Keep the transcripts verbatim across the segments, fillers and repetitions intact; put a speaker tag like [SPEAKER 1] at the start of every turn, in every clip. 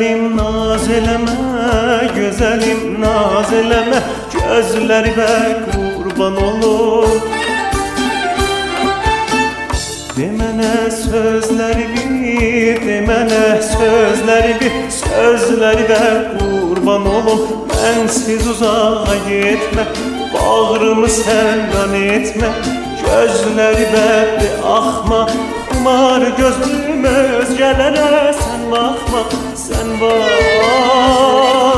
[SPEAKER 1] Güzelim naz eleme, güzelim naz eleme, gözlerime kurban olur. Demene sözleri bir, demene sözleri bir, sözleri ver kurban olum. Bensiz uzağa gitme, bağrımı senden etme, gözleri verdi akma. Kumar gözlüm özgelere sen bakma, sen bakma.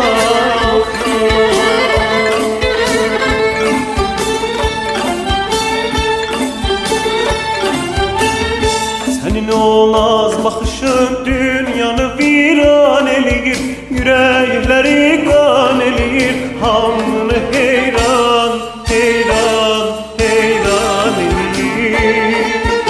[SPEAKER 1] Senin o naz bakışın dünyanı viran eləyir, yürekleri kan eləyir, hamını heyran, heyran, heyran eləyir.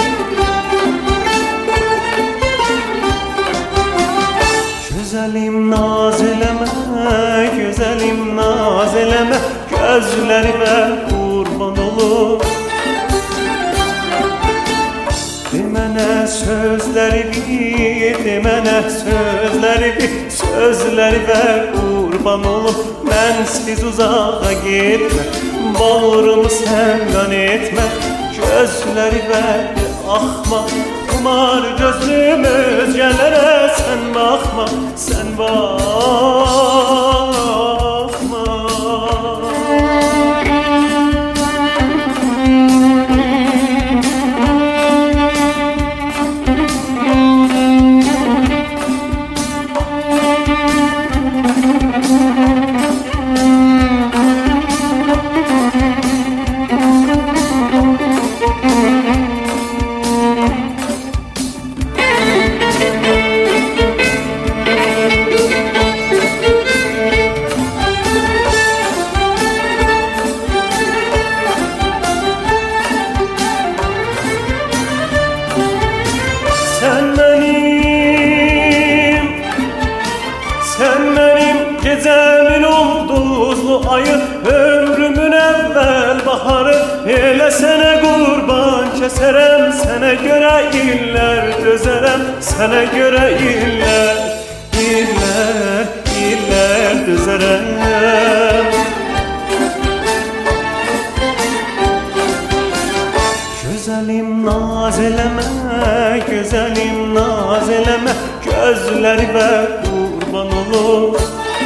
[SPEAKER 1] Güzelim naz eleme, güzelim naz eleme, gözlerime kurban olur. Demene sözleri bir, demene sözleri bir, sözleri ver kurban olur. Bensiz uzağa gitme, bağrımı senden etme, gözleri verdi akma. Kumar gözlüm özgelere sen bakma, sen bakma. Sen benim, sen benim gecemin ulduzlu ayı, ömrümün evvel baharı. Hele sene kurban keserem, sana göre iller dözerem, sana göre iller, iller, iller dözerem. Güzelim naz eleme, güzelim naz eleme, gözleri ver kurban olur.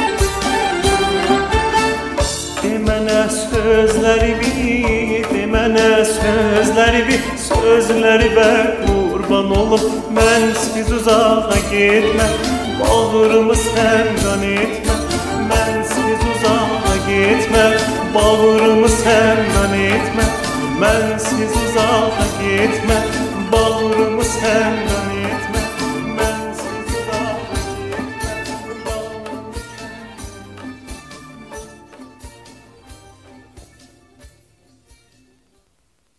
[SPEAKER 1] Demene sözleri bir, demene sözleri bir, sözleri ver kurban olur. Bensiz uzağa gitme, bağrımı senden etme, bensiz uzağa gitme, bağrımı senden etme, bensiz uzağa gitme,